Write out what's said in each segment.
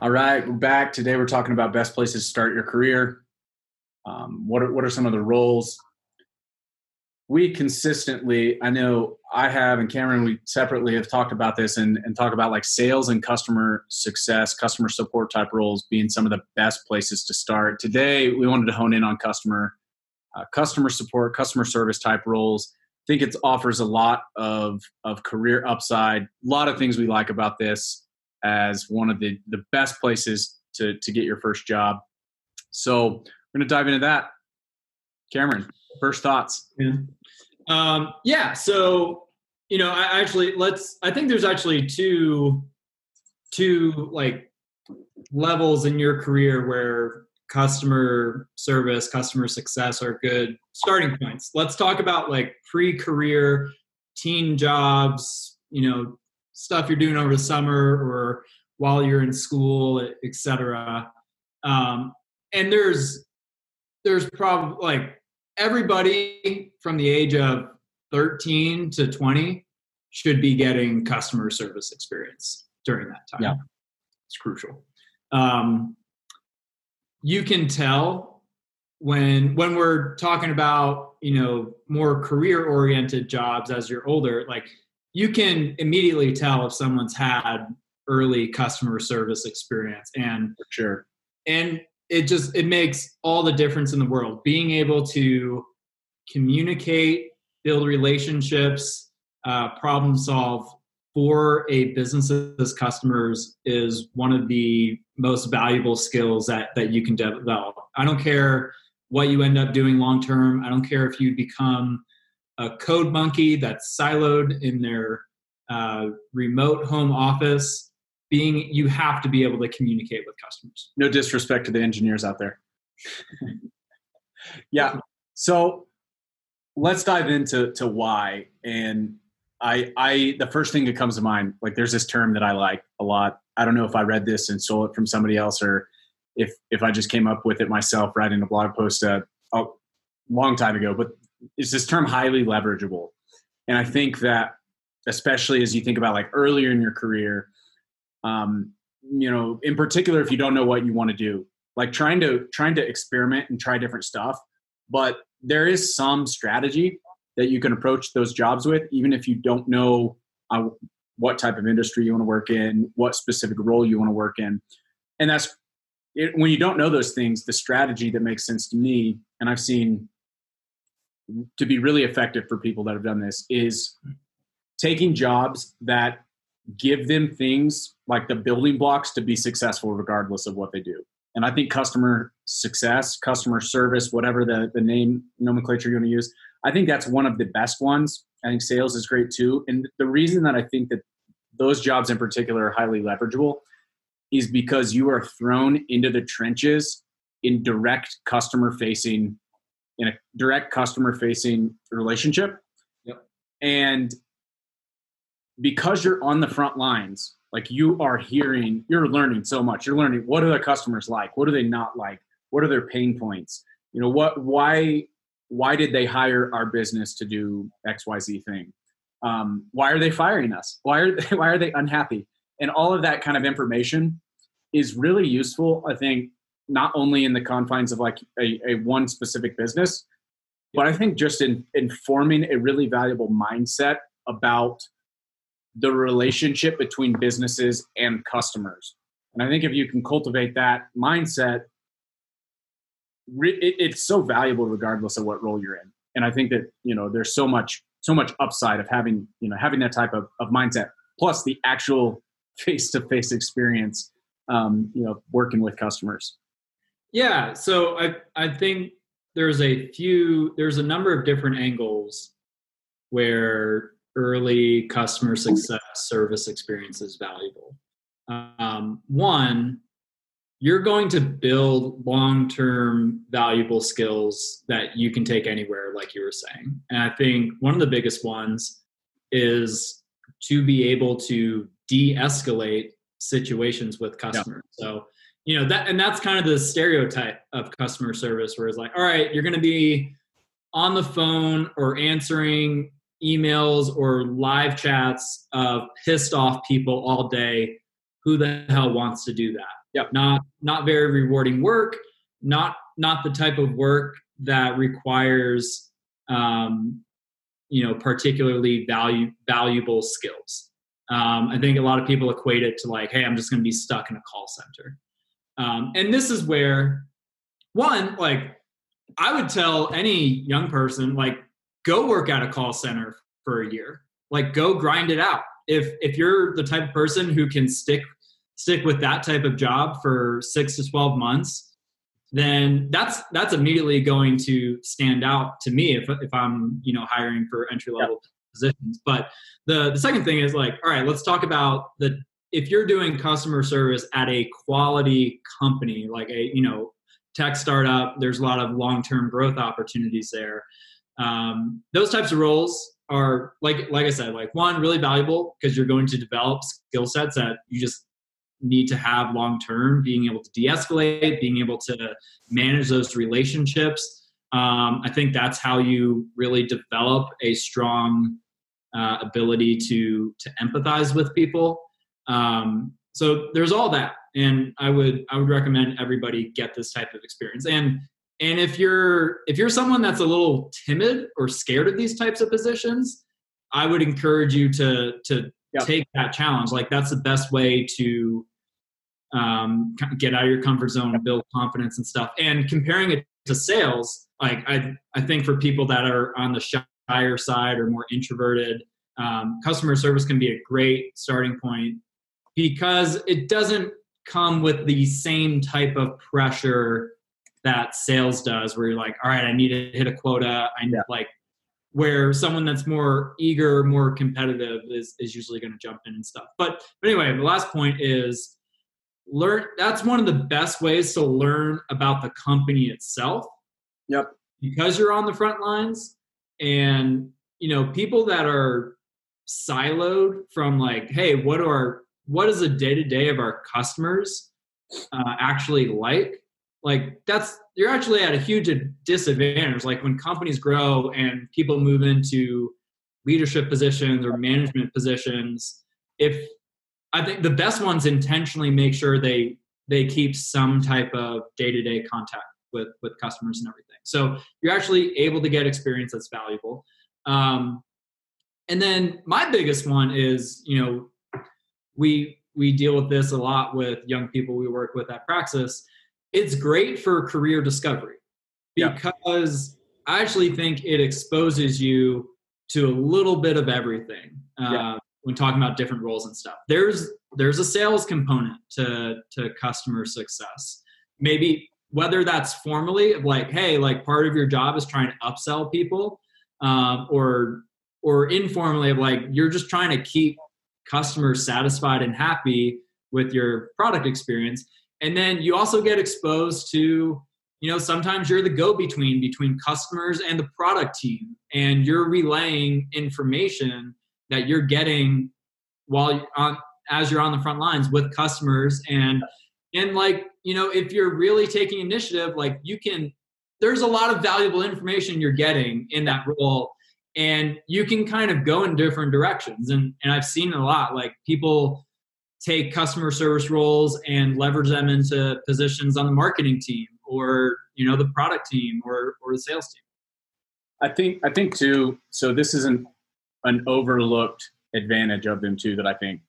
All right, we're back. Today we're talking about best places to start your career. What are some of the roles? We consistently, I know I have, and Cameron, we separately have talked about this and talk about like sales and customer success, customer support type roles being some of the best places to start. Today, we wanted to hone in on customer support, customer service type roles. I think it offers a lot of career upside. A lot of things we like about this as one of the best places to get your first job. So we're going to dive into that. Cameron, first thoughts. So, I think there's actually two like levels in your career where customer service, customer success are good starting points. Let's talk about like pre-career teen jobs, stuff you're doing over the summer or while you're in school, et cetera. And there's probably like everybody from the age of 13 to 20 should be getting customer service experience during that time. Yeah. It's crucial. You can tell when we're talking about, more career-oriented jobs as you're older, like you can immediately tell if someone's had early customer service experience. And for sure. And it makes all the difference in the world. Being able to communicate, build relationships, problem solve for a business's customers is one of the most valuable skills that you can develop. I don't care what you end up doing long term. I don't care if you become a code monkey that's siloed in their remote home office. You have to be able to communicate with customers. No disrespect to the engineers out there. Yeah. So let's dive into why. And the first thing that comes to mind, like there's this term that I like a lot. I don't know if I read this and stole it from somebody else or if I just came up with it myself writing a blog post a long time ago, but it's this term highly leverageable. And I think that especially as you think about like earlier in your career, in particular, if you don't know what you want to do, like trying to experiment and try different stuff, but there is some strategy that you can approach those jobs with, even if you don't know what type of industry you want to work in, what specific role you want to work in. And that's it, when you don't know those things, the strategy that makes sense to me, and I've seen to be really effective for people that have done this, is taking jobs that give them things like the building blocks to be successful regardless of what they do. And I think customer success, customer service, whatever the name nomenclature you want to use, I think that's one of the best ones. I think sales is great too. And the reason that I think that those jobs in particular are highly leverageable is because you are thrown into the trenches in a direct customer facing relationship. Yep. And because you're on the front lines, like you're learning so much. You're learning, what are the customers like? What do they not like? What are their pain points? Why did they hire our business to do XYZ thing? Why are they firing us? Why are they unhappy? And all of that kind of information is really useful, I think, not only in the confines of like a one specific business, but I think just in forming a really valuable mindset about the relationship between businesses and customers. And I think if you can cultivate that mindset, it's so valuable regardless of what role you're in. And I think that, there's so much upside of having that type of mindset, plus the actual face-to-face experience, working with customers. Yeah. So I think there's a number of different angles where early customer success service experience is valuable. One, you're going to build long-term valuable skills that you can take anywhere, like you were saying. And I think one of the biggest ones is to be able to de-escalate situations with customers. Yeah. So, that's kind of the stereotype of customer service, where it's like, all right, you're going to be on the phone or answering emails or live chats of pissed off people all day. Who the hell wants to do that? Yep. Not very rewarding work, not the type of work that requires particularly valuable skills. I think a lot of people equate it to like, hey, I'm just going to be stuck in a call center. And this is where, one, like, I would tell any young person, like, go work at a call center for a year. Like, go grind it out. If you're the type of person who can stick with that type of job for 6 to 12 months, then that's immediately going to stand out to me if I'm hiring for entry level positions. But the second thing is like, all right, let's talk about if you're doing customer service at a quality company, like a tech startup, there's a lot of long-term growth opportunities there. Those types of roles are like I said, like, one, really valuable because you're going to develop skill sets that you just need to have long-term, being able to de-escalate, being able to manage those relationships. I think that's how you really develop a strong ability to empathize with people. So there's all that. And I would recommend everybody get this type of experience. And if you're someone that's a little timid or scared of these types of positions, I would encourage you to take that challenge. Like, that's the best way to get out of your comfort zone, build confidence and stuff. And comparing it to sales, like I think for people that are on the shyer side or more introverted, customer service can be a great starting point because it doesn't come with the same type of pressure that sales does, where you're like, all right, I need to hit a quota. Like, where someone that's more eager, more competitive is usually going to jump in and stuff. But anyway, the last point is learn. That's one of the best ways to learn about the company itself. Yep. Because you're on the front lines, and people that are siloed from like, hey, what is the day-to-day of our customers actually like? Like, you're actually at a huge disadvantage. Like, when companies grow and people move into leadership positions or management positions, I think the best ones intentionally make sure they keep some type of day-to-day contact with customers and everything. So you're actually able to get experience that's valuable. And then my biggest one is, we deal with this a lot with young people we work with at Praxis. It's great for career discovery because I actually think it exposes you to a little bit of everything when talking about different roles and stuff. There's a sales component to customer success. Maybe whether that's formally like, hey, like, part of your job is trying to upsell people, or informally of like, you're just trying to keep customers satisfied and happy with your product experience. And then you also get exposed to, sometimes you're the go-between between customers and the product team, and you're relaying information that you're getting as you're on the front lines with customers. And like, if you're really taking initiative, like, there's a lot of valuable information you're getting in that role, and you can kind of go in different directions. And I've seen it a lot, like, people take customer service roles and leverage them into positions on the marketing team or, the product team or the sales team. I think too, so this is an overlooked advantage of them too, that I think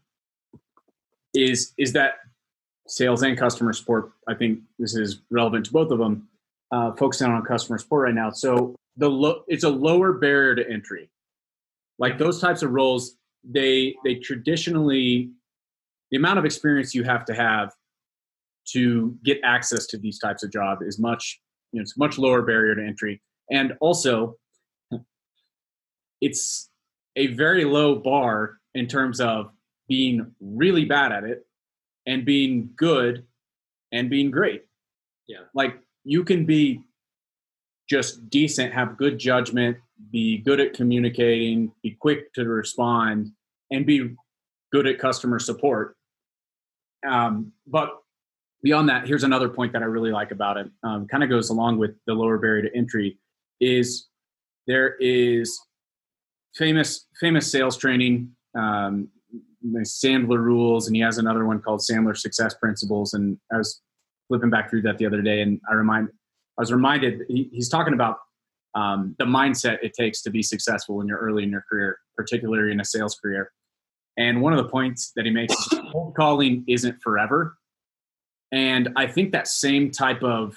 is that sales and customer support, I think this is relevant to both of them, focusing on customer support right now. So it's a lower barrier to entry. Like, those types of roles, they traditionally, the amount of experience you have to get access to these types of jobs is it's much lower barrier to entry. And also, it's a very low bar in terms of being really bad at it and being good and being great. Yeah. Like, you can be just decent, have good judgment, be good at communicating, be quick to respond, and be good at customer support. But beyond that, here's another point that I really like about it. Kind of goes along with the lower barrier to entry. Is there is famous sales training the Sandler rules, and he has another one called Sandler Success Principles. And I was flipping back through that the other day, and I was reminded he's talking about the mindset it takes to be successful when you're early in your career, particularly in a sales career. And one of the points that he makes is cold calling isn't forever. And I think that same type of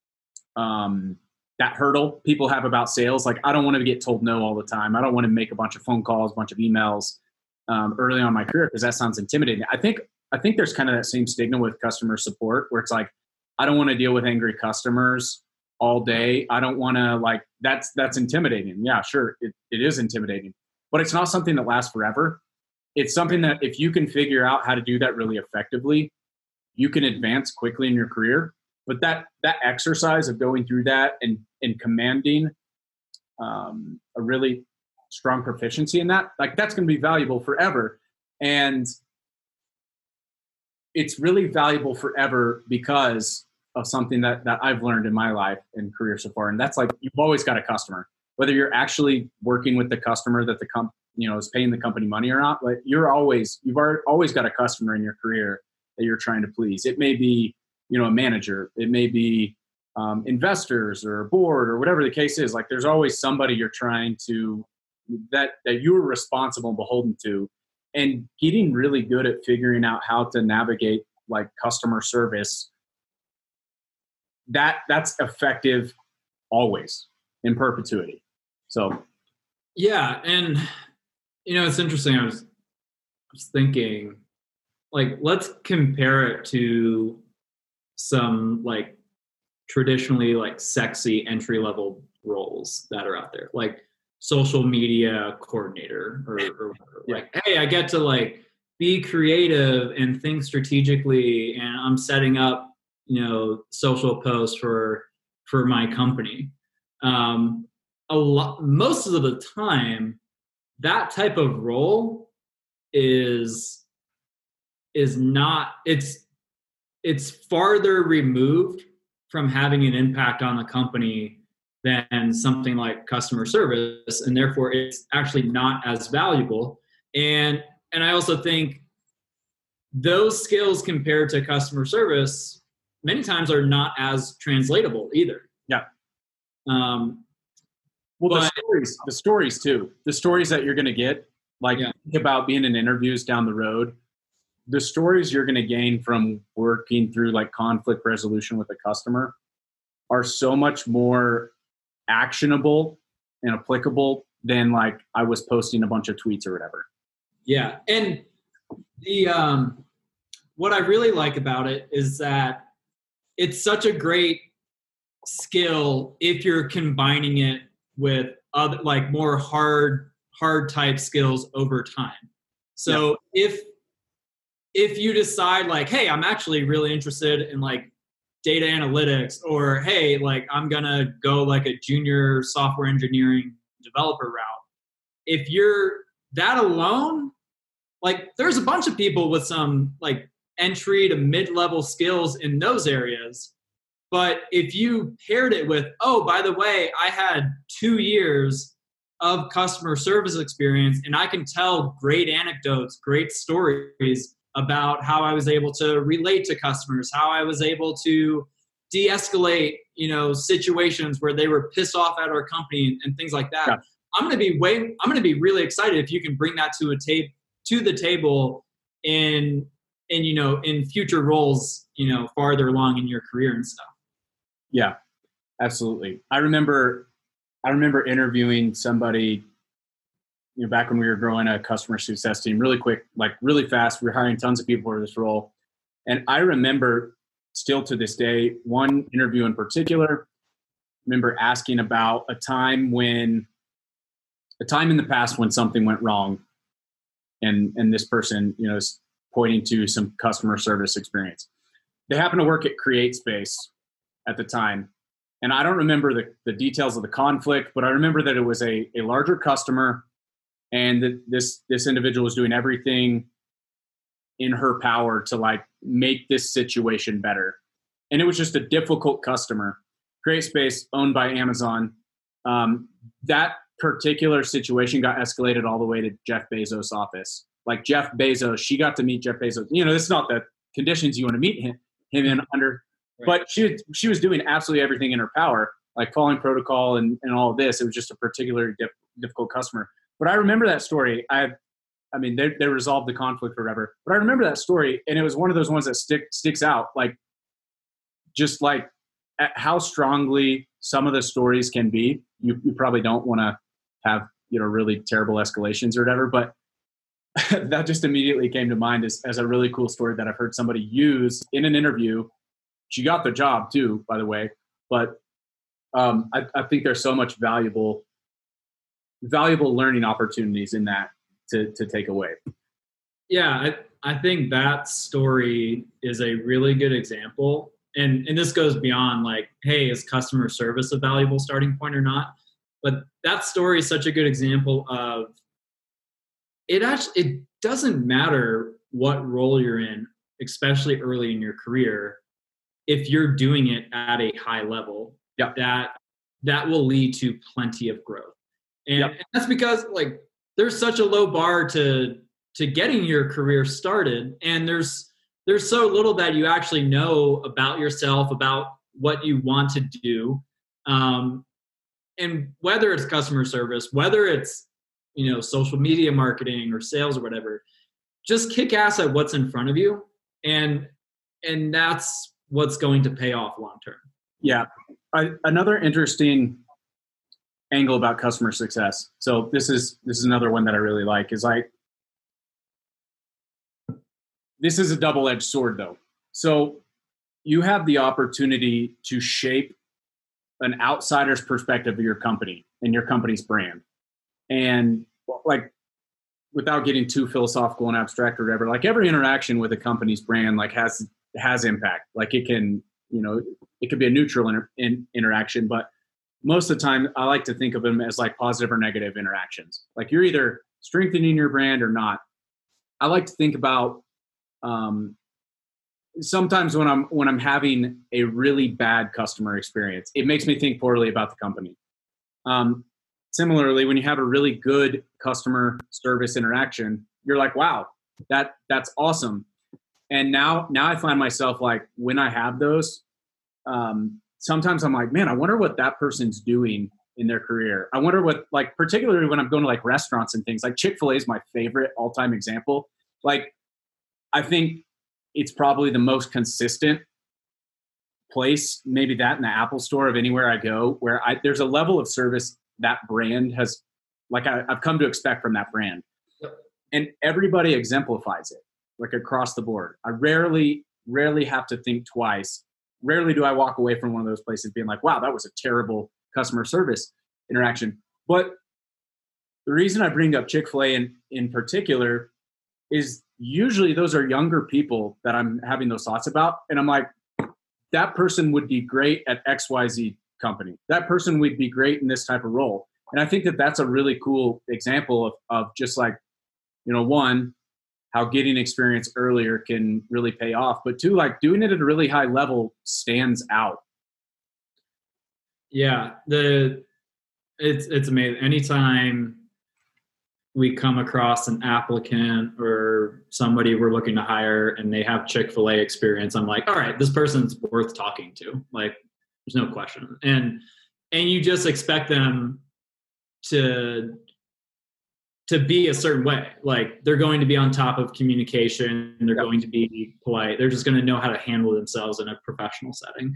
that hurdle people have about sales, like I don't want to get told no all the time. I don't want to make a bunch of phone calls, a bunch of emails early on in my career because that sounds intimidating. I think there's kind of that same stigma with customer support where it's like, I don't want to deal with angry customers all day. I don't want to that's intimidating. Yeah, sure. It is intimidating, but it's not something that lasts forever. It's something that if you can figure out how to do that really effectively, you can advance quickly in your career. But that exercise of going through that and commanding a really strong proficiency in that, that's going to be valuable forever. And it's really valuable forever because of something that I've learned in my life and career so far. And that's you've always got a customer, whether you're actually working with the customer that is paying the company money or not. But you've always got a customer in your career that you're trying to please. It may be, a manager, it may be investors or a board or whatever the case is. There's always somebody you're trying to, that you're responsible and beholden to, and getting really good at figuring out how to navigate customer service. That's effective always in perpetuity. So. Yeah. And, it's interesting. I was thinking let's compare it to some traditionally sexy entry level roles that are out there, like social media coordinator or whatever. Hey, I get to be creative and think strategically, and I'm setting up social posts for my company. Most of the time, that type of role is not, it's farther removed from having an impact on the company than something like customer service, and therefore it's actually not as valuable. And I also think those skills compared to customer service many times are not as translatable either. Yeah. The stories too. The stories that you're going to get, think about being in interviews down the road. The stories you're going to gain from working through conflict resolution with a customer are so much more actionable and applicable than I was posting a bunch of tweets or whatever. Yeah. And the what I really like about it is that it's such a great skill if you're combining it with other more hard type skills over time. So if you decide hey, I'm actually really interested in data analytics, or hey, I'm gonna go a junior software engineering developer route, if you're that alone, there's a bunch of people with some entry to mid-level skills in those areas. But if you paired it with, oh, by the way, I had 2 years of customer service experience, and I can tell great anecdotes, great stories about how I was able to relate to customers, how I was able to de-escalate, situations where they were pissed off at our company and things like that. Yeah. I'm going to be really excited if you can bring that to the table in future roles, farther along in your career and stuff. Yeah, absolutely. I remember interviewing somebody, back when we were growing a customer success team really quick, really fast. We were hiring tons of people for this role. And I remember still to this day, one interview in particular, remember asking about a time in the past when something went wrong. And this person, is pointing to some customer service experience. They happened to work at CreateSpace at the time. And I don't remember the details of the conflict, but I remember that it was a larger customer, and that this individual was doing everything in her power to make this situation better. And it was just a difficult customer. CreateSpace, owned by Amazon. That particular situation got escalated all the way to Jeff Bezos' office. like Jeff Bezos. She got to meet Jeff Bezos. This is not the conditions you want to meet him in under, right. But she was doing absolutely everything in her power, like following protocol and all of this. It was just a particularly difficult customer. But I remember that story. They resolved the conflict or whatever. But I remember that story, and it was one of those ones that sticks out, like just like how strongly some of the stories can be. You probably don't want to have really terrible escalations or whatever, but that just immediately came to mind as a really cool story that I've heard somebody use in an interview. She got the job too, by the way, but I think there's so much valuable learning opportunities in that to take away. Yeah, I think that story is a really good example. And this goes beyond like, hey, is customer service a valuable starting point or not? But that story is such a good example of it doesn't matter what role you're in, especially early in your career, if you're doing it at a high level, that will lead to plenty of growth. And that's because like there's such a low bar to getting your career started, and there's so little that you actually know about yourself, about what you want to do. And whether it's customer service, whether it's, social media marketing or sales or whatever, just kick ass at what's in front of you. And that's what's going to pay off long-term. Yeah. Another interesting angle about customer success. So this is another one that I really like is this is a double-edged sword though. So you have the opportunity to shape an outsider's perspective of your company and your company's brand. And like, without getting too philosophical and abstract or whatever, like every interaction with a company's brand, like has impact. Like it can, it could be a neutral interaction, but most of the time I like to think of them as like positive or negative interactions. Like you're either strengthening your brand or not. I like to think about, sometimes when I'm having a really bad customer experience, it makes me think poorly about the company. Similarly, when you have a really good customer service interaction, you're like, wow, that's awesome. And now I find myself like, when I have those, sometimes I'm like, man, I wonder what that person's doing in their career. I wonder what, like, particularly when I'm going to like restaurants and things, like Chick-fil-A is my favorite all-time example. Like, I think it's probably the most consistent place, maybe that in the Apple store of anywhere I go, where there's a level of service that brand has, like I've come to expect from that brand. Yep. And everybody exemplifies it, like across the board. I rarely have to think twice. Rarely do I walk away from one of those places being like, wow, that was a terrible customer service interaction. But the reason I bring up Chick-fil-A in particular is usually those are younger people that I'm having those thoughts about. And I'm like, that person would be great at XYZ company. That person would be great in this type of role. And I think that that's a really cool example of just like, one, how getting experience earlier can really pay off, but two, like doing it at a really high level stands out. Yeah. It's amazing. Anytime we come across an applicant or somebody we're looking to hire and they have Chick-fil-A experience, I'm like, all right, this person's worth talking to. Like, there's no question. And you just expect them to be a certain way. Like, they're going to be on top of communication. They're going to be polite. They're just going to know how to handle themselves in a professional setting.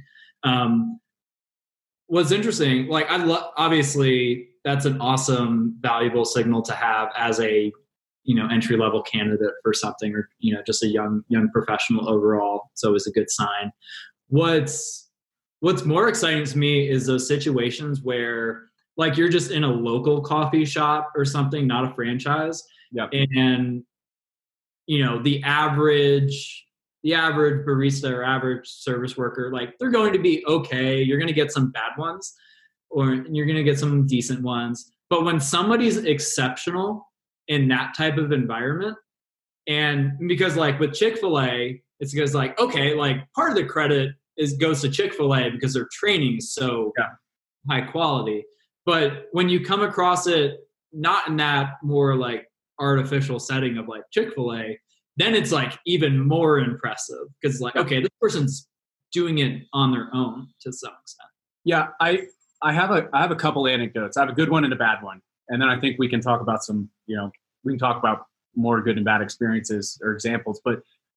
What's interesting, like obviously that's an awesome, valuable signal to have as a, entry-level candidate for something, or, just a young professional overall. It's always a good sign. What's more exciting to me is those situations where, like, you're just in a local coffee shop or something, not a franchise. Yeah. And, the average barista or average service worker, like, they're going to be okay. You're going to get some bad ones, or you're going to get some decent ones. But when somebody's exceptional in that type of environment, and because like with Chick-fil-A, it's because like, okay, like part of the credit goes to Chick-fil-A because their training is so high quality. But when you come across it, not in that more like artificial setting of like Chick-fil-A, then it's like even more impressive because like, okay, this person's doing it on their own to some extent. Yeah, I have a couple anecdotes. I have a good one and a bad one, and then I think we can talk about some, we can talk about more good and bad experiences or examples. But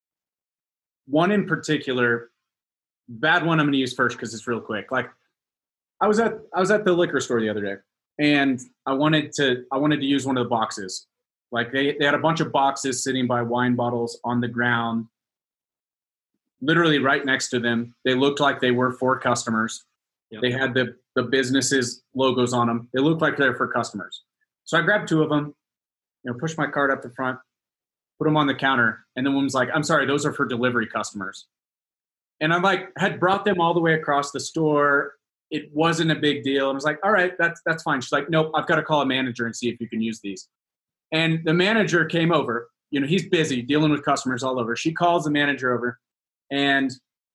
one in particular, bad one, I'm going to use first because it's real quick. Like, I was at the liquor store the other day, and I wanted to use one of the boxes. Like they had a bunch of boxes sitting by wine bottles on the ground, literally right next to them. They looked like they were for customers. Yep. They had the businesses logos on them. They looked like they're for customers. So I grabbed two of them, pushed my cart up the front, put them on the counter, and the woman's like, "I'm sorry, those are for delivery customers." And I had brought them all the way across the store. It wasn't a big deal. I was like, "All right, that's fine." She's like, "Nope, I've got to call a manager and see if you can use these." And the manager came over. He's busy dealing with customers all over. She calls the manager over, and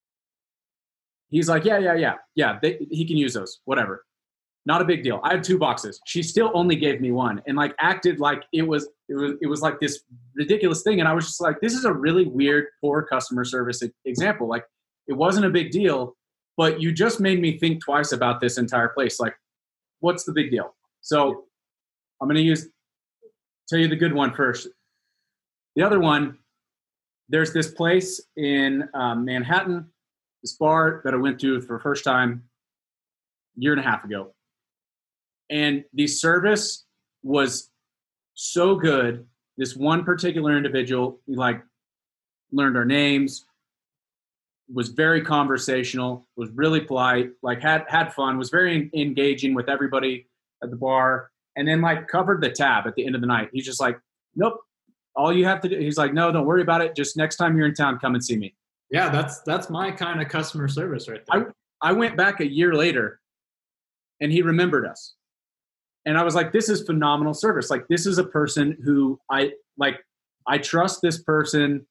he's like, yeah, he can use those, whatever. Not a big deal. I had two boxes. She still only gave me one, and like acted like it was like this ridiculous thing. And I was just like, this is a really weird, poor customer service example. Like, it wasn't a big deal, but you just made me think twice about this entire place. Like, what's the big deal? So I'm going to tell you the good one first. The other one, there's this place in Manhattan, this bar that I went to for the first time a year and a half ago. And the service was so good. This one particular individual, learned our names, was very conversational, was really polite, had fun, was very engaging with everybody at the bar, and then covered the tab at the end of the night. He's just like, "Nope, all you have to do," he's like, "No, don't worry about it. Just next time you're in town, come and see me." Yeah, that's my kind of customer service right there. I went back a year later, and he remembered us. And I was like, this is phenomenal service. Like, this is a person who I trust this person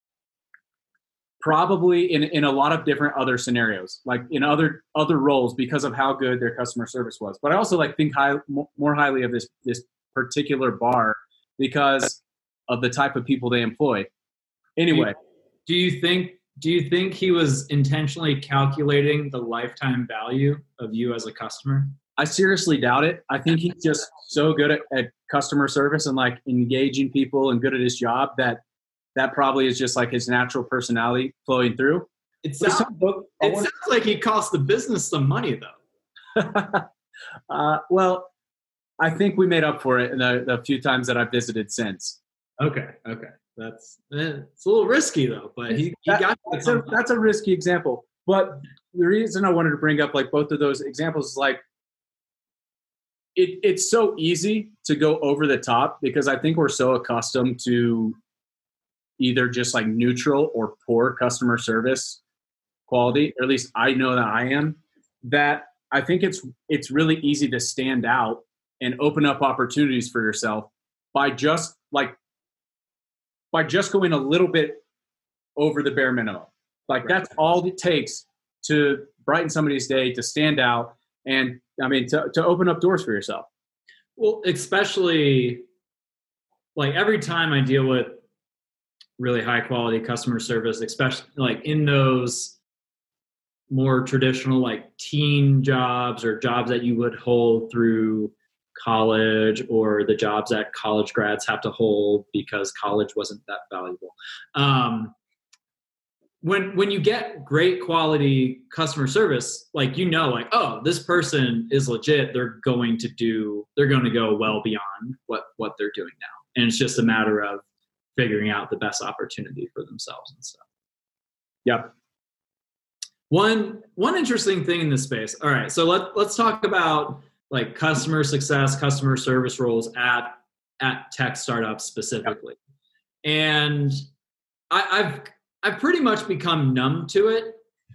probably in a lot of different other scenarios, like in other roles, because of how good their customer service was. But I also think more highly of this particular bar because of the type of people they employ. Anyway. Do you think he was intentionally calculating the lifetime value of you as a customer? I seriously doubt it. I think he's just so good at customer service and engaging people and good at his job that probably is just his natural personality flowing through. It sounds like he cost the business some money though. Well, I think we made up for it in the few times that I've visited since. Okay. It's a little risky though, but that's a risky example. But the reason I wanted to bring up both of those examples is it's so easy to go over the top because I think we're so accustomed to either just neutral or poor customer service quality, or at least I know that I am, that I think it's really easy to stand out and open up opportunities for yourself by just going a little bit over the bare minimum. That's all it takes to brighten somebody's day, to stand out, and to open up doors for yourself. Well, especially every time I deal with really high quality customer service, especially in those more traditional teen jobs or jobs that you would hold through college, or the jobs that college grads have to hold because college wasn't that valuable. When you get great quality customer service, oh, this person is legit. They're going to go well beyond what they're doing now. And it's just a matter of figuring out the best opportunity for themselves and stuff. Yep. One interesting thing in this space. All right. So let's talk about customer success, customer service roles at tech startups specifically. Yep. And I've pretty much become numb to it,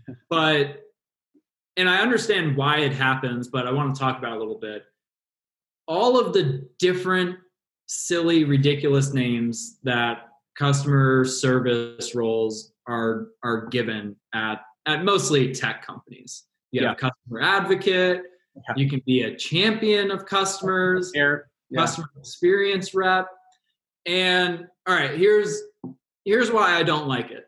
and I understand why it happens, but I want to talk about it a little bit. All of the different silly, ridiculous names that customer service roles are given at mostly tech companies. You have customer advocate, you can be a champion of customers, customer experience rep. And all right, here's why I don't like it.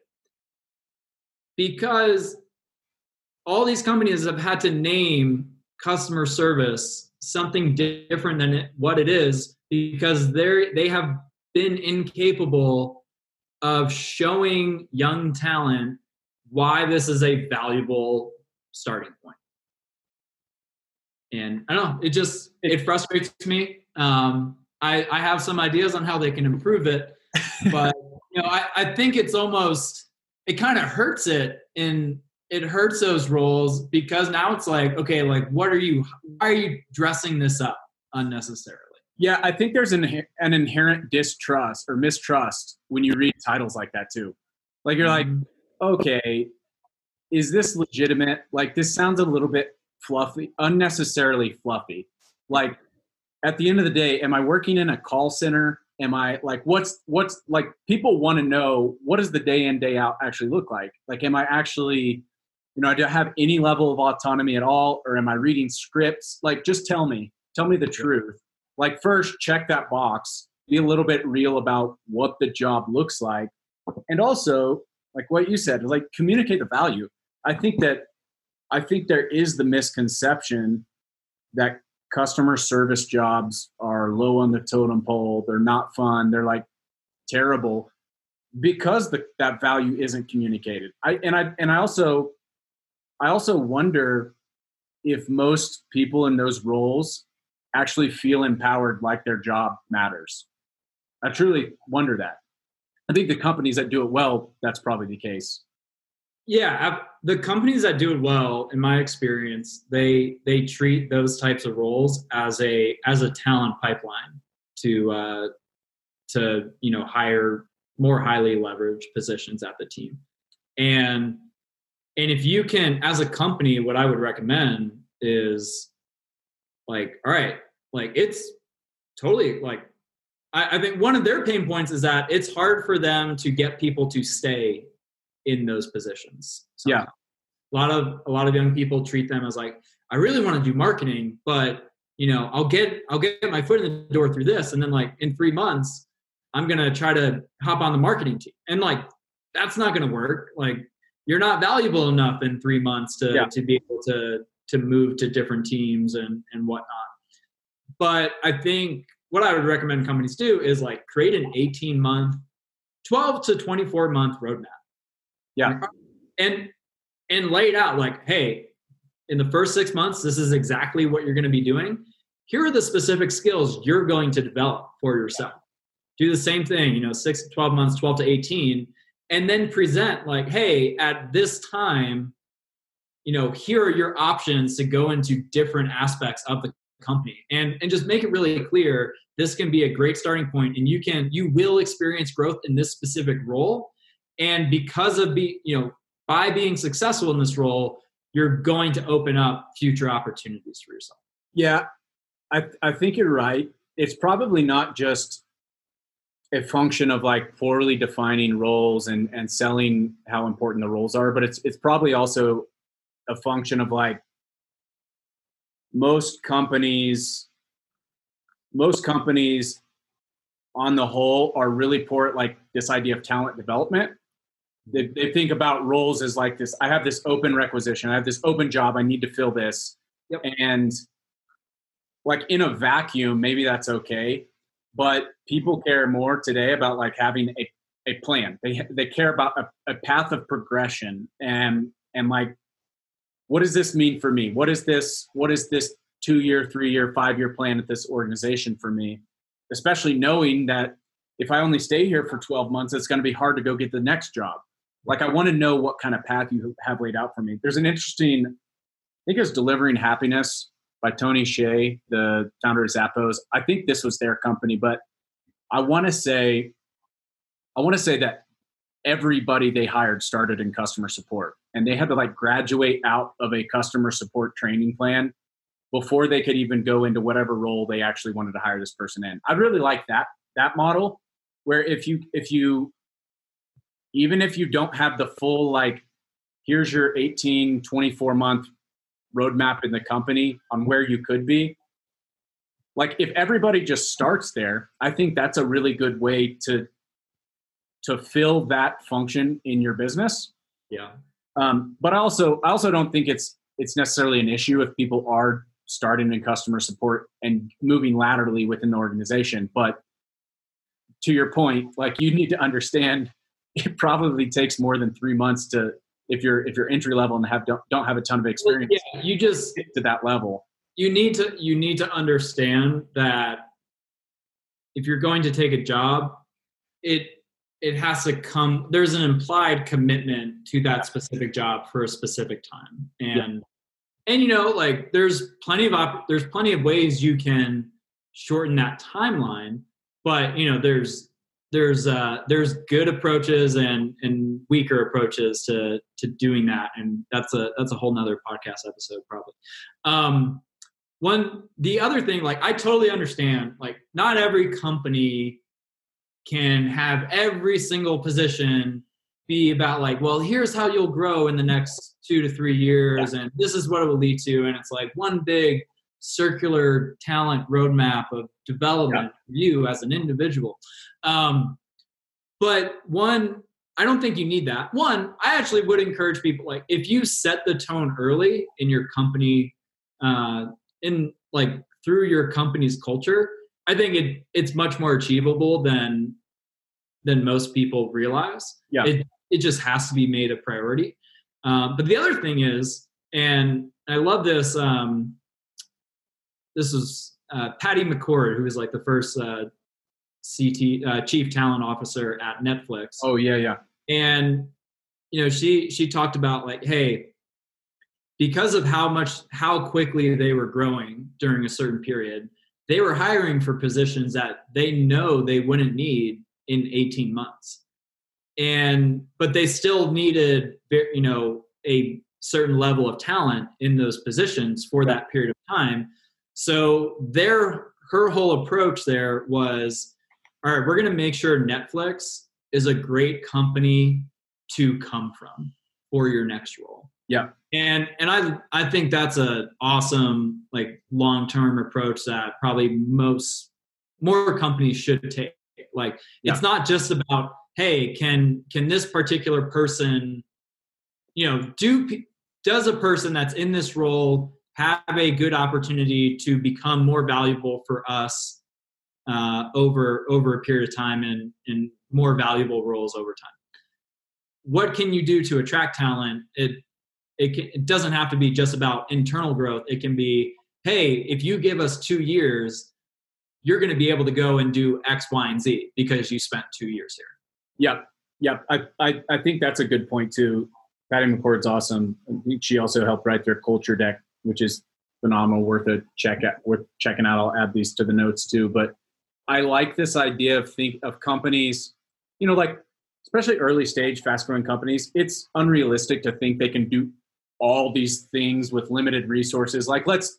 Because all these companies have had to name customer service something different than what it is, because they have been incapable of showing young talent why this is a valuable starting point. And I don't know, it frustrates me. I have some ideas on how they can improve it, but I think it's almost, it kind of hurts it, and it hurts those roles, because now it's like, okay, like why are you dressing this up unnecessarily? Yeah, I think there's an inherent distrust or mistrust when you read titles like that too. Like you're like, okay, is this legitimate? Like this sounds a little bit fluffy, unnecessarily fluffy. Like at the end of the day, am I working in a call center? Am I like, what's like, people want to know, what does the day in, day out actually look like? Like, am I actually, do I have any level of autonomy at all? Or am I reading scripts? Like, just tell me the truth. Like first check that box, be a little bit real about what the job looks like. And also like what you said, like communicate the value. I think there is the misconception that customer service jobs are low on the totem pole. They're not fun. They're like terrible because that value isn't communicated. I also wonder if most people in those roles actually feel empowered, like their job matters. I truly wonder that. I think the companies that do it well, that's probably the case. Yeah, the companies that do it well, in my experience, they treat those types of roles as a talent pipeline to hire more highly leveraged positions at the team. And if you can, as a company, what I would recommend is like, all right, like it's totally like, I think one of their pain points is that it's hard for them to get people to stay in those positions. Somehow. Yeah. A lot of young people treat them as like, I really want to do marketing, but I'll get my foot in the door through this. And then like in 3 months, I'm going to try to hop on the marketing team. And like, that's not going to work. Like you're not valuable enough in 3 months to be able to move to different teams and whatnot. But I think what I would recommend companies do is like create an 18-month, 12 to 24-month roadmap. Yeah. And lay it out like, hey, in the first 6 months, this is exactly what you're going to be doing. Here are the specific skills you're going to develop for yourself. Do the same thing, 6 to 12 months, 12 to 18, and then present like, hey, at this time, here are your options to go into different aspects of the company, and just make it really clear. This can be a great starting point, and you will experience growth in this specific role. And because of by being successful in this role, you're going to open up future opportunities for yourself. Yeah, I think you're right. It's probably not just a function of like poorly defining roles and selling how important the roles are, but it's probably also a function of like most companies on the whole are really poor at like this idea of talent development. They think about roles as like this, I have this open requisition, I have this open job, I need to fill this. Yep. And like in a vacuum, maybe that's okay. But people care more today about like having a plan. They care about a path of progression and like, what does this mean for me? What is this 2-year, 3-year, 5-year plan at this organization for me? Especially knowing that if I only stay here for 12 months, it's going to be hard to go get the next job. Like I want to know what kind of path you have laid out for me. There's an interesting, I think it was Delivering Happiness by Tony Hsieh, the founder of Zappos. I think this was their company, but I want to say that everybody they hired started in customer support, and they had to like graduate out of a customer support training plan before they could even go into whatever role they actually wanted to hire this person in. I really like that model, where if you even if you don't have the full, like, here's your 24 month roadmap in the company on where you could be, like if everybody just starts there, I think that's a really good way to fill that function in your business. Yeah. But I also don't think it's necessarily an issue if people are starting in customer support and moving laterally within the organization. But to your point, like you need to understand it probably takes more than 3 months to, if you're entry level and don't have a ton of experience, you just get to that level. You need to understand that if you're going to take a job, it has to come, there's an implied commitment to that specific job for a specific time. And you know, like there's plenty of ways you can shorten that timeline, but you know, there's good approaches and weaker approaches to doing that. And that's a whole nother podcast episode probably. The other thing, like I totally understand, like not every company can have every single position be about like, well, here's how you'll grow in the next 2 to 3 years. And this is what it will lead to. And it's like one big circular talent roadmap of development for you as an individual. But one, I don't think you need that. One, I actually would encourage people, like if you set the tone early in your company, in like through your company's culture, I think it's much more achievable than most people realize. Yeah. It just has to be made a priority. But the other thing is, and I love this, this is Patty McCord, who was like the first chief talent officer at Netflix. Oh yeah. And you know, she talked about like, hey, because of how quickly they were growing during a certain period, they were hiring for positions that they know they wouldn't need in 18 months. But they still needed, you know, a certain level of talent in those positions for that period of time. So her whole approach there was, all right, we're going to make sure Netflix is a great company to come from for your next role. Yeah. And I think that's a awesome, like long-term approach that probably more companies should take. Like, it's not just about, hey, can this particular person, you know, does a person that's in this role have a good opportunity to become more valuable for us over a period of time and more valuable roles over time? What can you do to attract talent? It doesn't have to be just about internal growth. It can be, hey, if you give us 2 years, you're going to be able to go and do X, Y, and Z because you spent 2 years here. Yeah. I think that's a good point too. Patty McCord's awesome. She also helped write their culture deck, which is phenomenal, worth checking out. I'll add these to the notes too. But I like this idea of companies, you know, like especially early stage, fast growing companies. It's unrealistic to think they can do all these things with limited resources. Like let's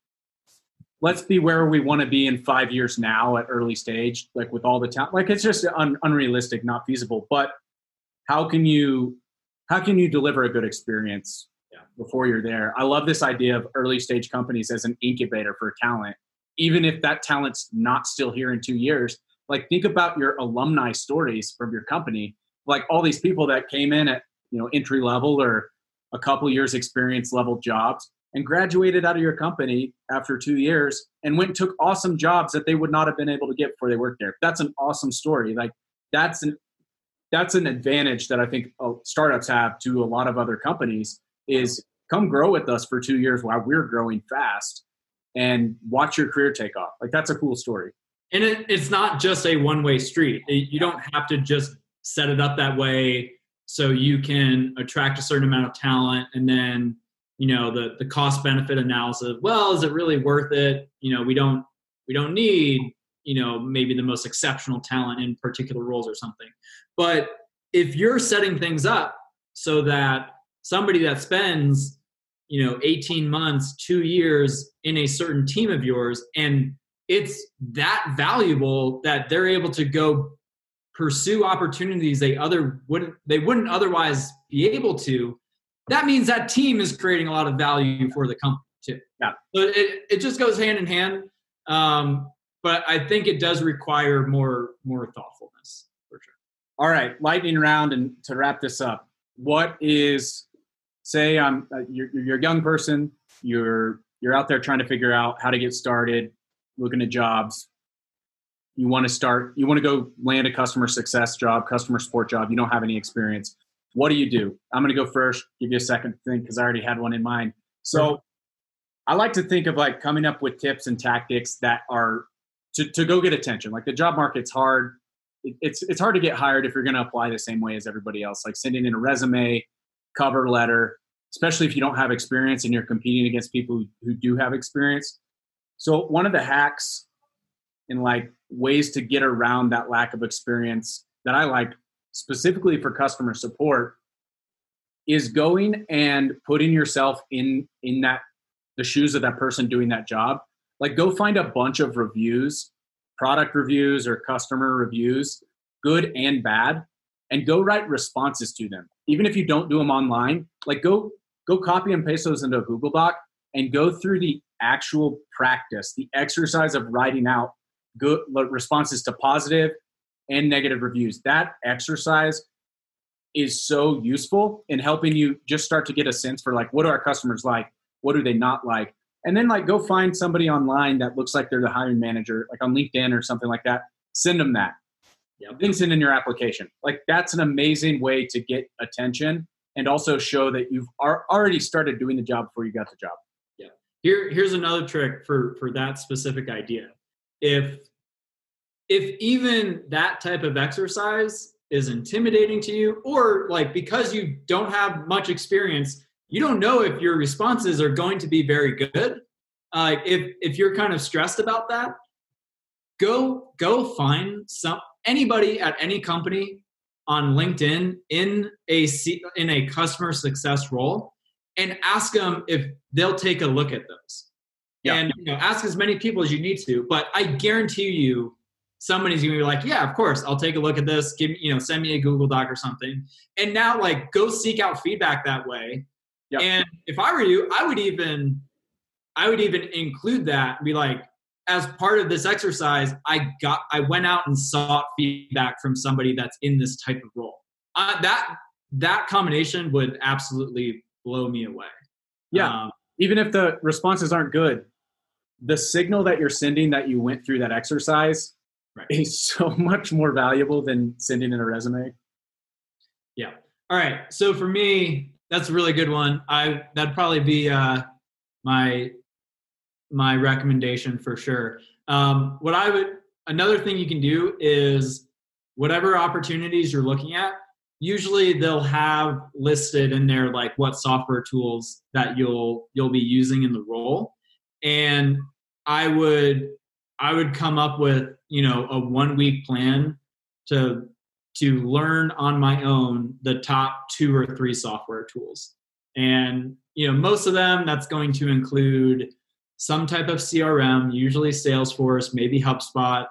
be where we want to be in 5 years now at early stage, like with all the talent. Like it's just unrealistic, not feasible. But how can you deliver a good experience before you're there? I love this idea of early stage companies as an incubator for talent, even if that talent's not still here in 2 years. Like think about your alumni stories from your company, like all these people that came in at, you know, entry level or a couple years experience level jobs and graduated out of your company after 2 years and went and took awesome jobs that they would not have been able to get before they worked there. That's an awesome story. Like that's an advantage that I think startups have to a lot of other companies is come grow with us for 2 years while we're growing fast and watch your career take off. Like that's a cool story. And it's not just a one-way street. You don't have to just set it up that way so you can attract a certain amount of talent and then, you know, the cost benefit analysis. Well, is it really worth it? You know, we don't need, you know, maybe the most exceptional talent in particular roles or something. But if you're setting things up so that somebody that spends, you know, 18 months, 2 years in a certain team of yours, and it's that valuable that they're able to go pursue opportunities they wouldn't otherwise be able to, that means that team is creating a lot of value for the company too. Yeah. So it just goes hand in hand. But I think it does require more thoughtfulness for sure. All right, lightning round, and to wrap this up, what is, say you're a young person, you're out there trying to figure out how to get started, looking at jobs. You want to go land a customer success job, customer support job. You don't have any experience. What do? I'm going to go first, give you a second to think because I already had one in mind. So I like to think of like coming up with tips and tactics that are to go get attention. Like the job market's hard. It's hard to get hired if you're going to apply the same way as everybody else, like sending in a resume, cover letter, especially if you don't have experience and you're competing against people who do have experience. So one of the hacks and like ways to get around that lack of experience that I like specifically for customer support is going and putting yourself in the shoes of that person doing that job. Like go find a bunch of reviews, product reviews or customer reviews, good and bad, and go write responses to them. Even if you don't do them online, like go copy and paste those into a Google Doc and go through the actual practice, the exercise of writing out good responses to positive and negative reviews. That exercise is so useful in helping you just start to get a sense for like, what do our customers like? What do they not like? And then like go find somebody online that looks like they're the hiring manager, like on LinkedIn or something like that. Send them that. Then send in your application. Like that's an amazing way to get attention and also show that you've already started doing the job before you got the job. Yeah. Here's another trick for that specific idea. If even that type of exercise is intimidating to you, or like because you don't have much experience, you don't know if your responses are going to be very good. If you're kind of stressed about that, go find anybody at any company on LinkedIn in a customer success role and ask them if they'll take a look at those. Yeah. And ask as many people as you need to, but I guarantee you somebody's gonna be like, yeah, of course, I'll take a look at this. Give me, send me a Google Doc or something. And now like go seek out feedback that way. Yep. And if I were you, I would even include that and be like, as part of this exercise, I went out and sought feedback from somebody that's in this type of role. That combination would absolutely blow me away. Yeah. Even if the responses aren't good, the signal that you're sending that you went through that exercise is so much more valuable than sending in a resume. Yeah. All right. So for me, that's a really good one. That'd probably be my recommendation for sure. Another thing you can do is whatever opportunities you're looking at, usually they'll have listed in there like what software tools that you'll be using in the role. And I would come up with, a 1 week plan to learn on my own the top 2 or 3 software tools. And, most of them, that's going to include some type of CRM, usually Salesforce, maybe HubSpot.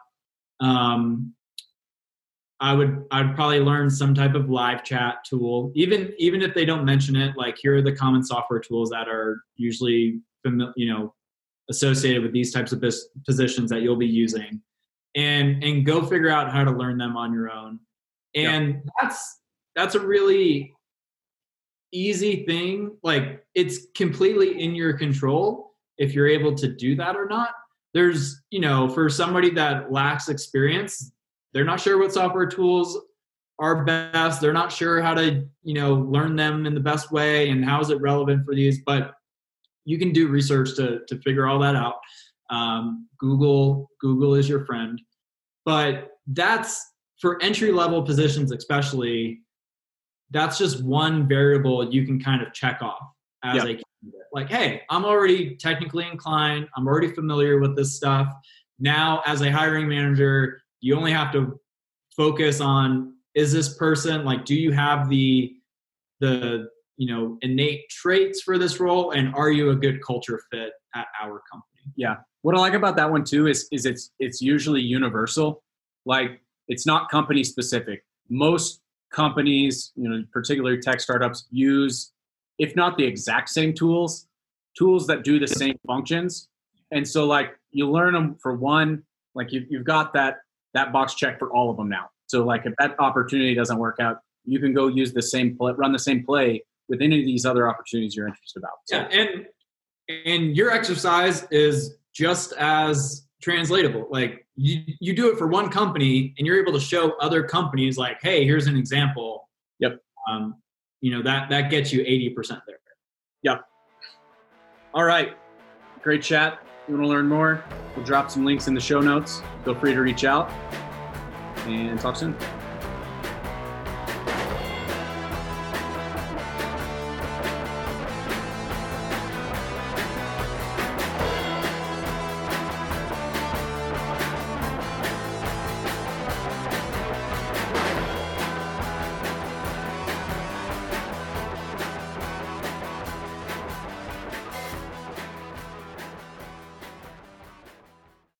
I'd probably learn some type of live chat tool, even if they don't mention it. Like here are the common software tools that are usually associated with these types of positions that you'll be using, and go figure out how to learn them on your own. And that's a really easy thing. Like it's completely in your control if you're able to do that or not. There's, for somebody that lacks experience, they're not sure what software tools are best. They're not sure how to, learn them in the best way and how is it relevant for these, but you can do research to figure all that out. Google is your friend, but that's for entry-level positions, especially, that's just one variable you can kind of check off as a candidate. Like, hey, I'm already technically inclined. I'm already familiar with this stuff. Now, as a hiring manager, you only have to focus on, is this person, like, do you have the innate traits for this role, and are you a good culture fit at our company? Yeah. What I like about that one too is it's usually universal. Like it's not company specific. Most companies, particularly tech startups, use, if not the exact same tools that do the same functions. And so like you learn them for one, like you've got that box check for all of them now. So like if that opportunity doesn't work out, you can go use the same play, run the same play with any of these other opportunities you're interested about. So, yeah, and your exercise is just as translatable. Like you do it for one company and you're able to show other companies like, hey, here's an example. Yep. That gets you 80% there. Yep. All right. Great chat. If you want to learn more, we'll drop some links in the show notes. Feel free to reach out and talk soon.